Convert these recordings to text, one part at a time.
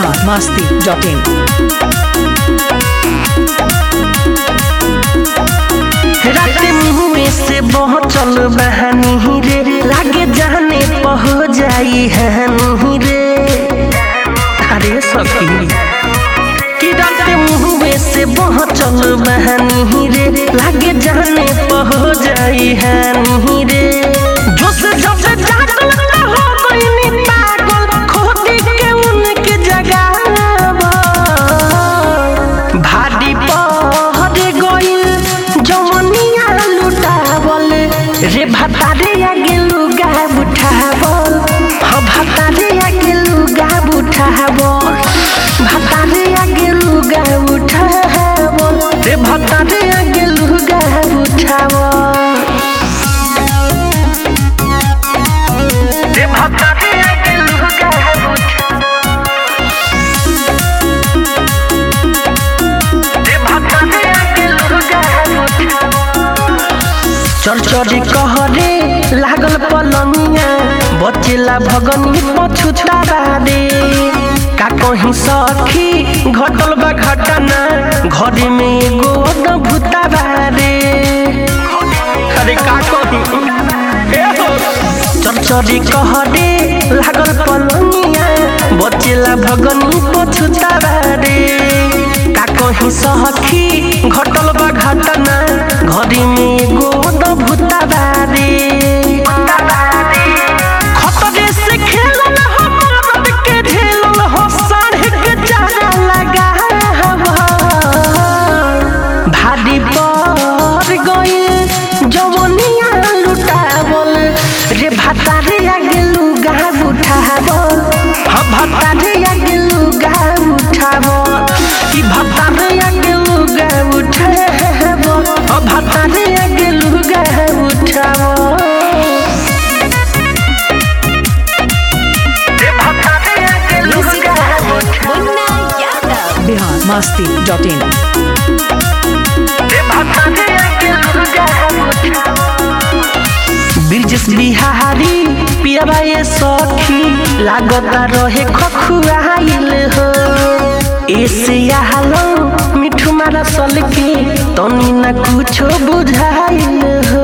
biharmasti.in राते मुँह से बहचल बहानी रे लागे जाने पह जाई हनी रे। अरे सखी कि राते मुँह से बहचल बहानी रे लागे जाने पह जाई हनी रे। जोश जब जागल हो गई पागल खोदी के उनके जगाव भारी पहर गई जवनिया लुटावल रे भतारे आगे लुगा उठावल ह भतारे आगे लुगा उठावल भतारे आगे लुगा उठावल रे भतारे आगे लुगा उठावल रे भतारे आगे लुगा चरचरी कहरे लागल पलंगिया बचेला भगनी पछुतारा रे। का कहीं सखी घटल बा घटना घरे में एगो अद्भुतारा रे। अरे का कहीं चरचरी कहरे लागल पलंगिया बचेला भगनी पछुतारा रे। का कहीं सखी घटल बा घटना घरे में एगो अद्भुतारा रे। खतरे से खेलल हो मरद के झेलल हो साढ़े के चारा लगा भारी पर गई जवनिया लुटावल रे भतारे आगे लुगा उठावल ह भतारे आगे लुगा उठावल कि भतारे आगे लुगा उठावल ह भतारे आगे लुगा उठावल रे भतारे आगे लुगा उठावल biharmasti.in रे भतारे आगे लुगा उठावल। बिरजस बिहारी पियाबा ये सखी लागता रहे खखुआइल हो। ऐसे आलो मिठू मारा सल के तनी न कुछो बुझाइल हो।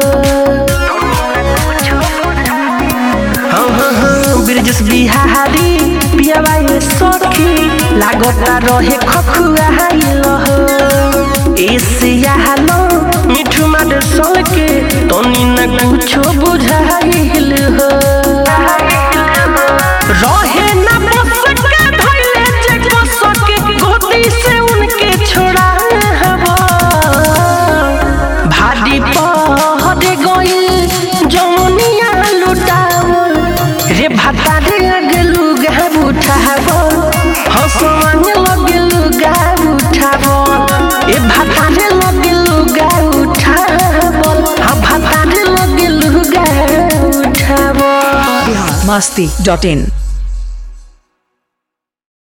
बिरजस बिहारी पियाबा ये सखी लागता रहे खखुआइल हो। ऐसे आलो मिठू मारा सल के तनी न कुछो बुझाइल हो। रहे न बस के धइले जे बस के गोदी से उनके छोड़ा भारी पहर गई जवनिया लुटावल रे भतारे आगे लुगा उठावल हंसवाने लगे लुगा उठावल ए भतारे लगे लुगा उठावल ह भतारे लगे लुगा उठावल biharmasti.in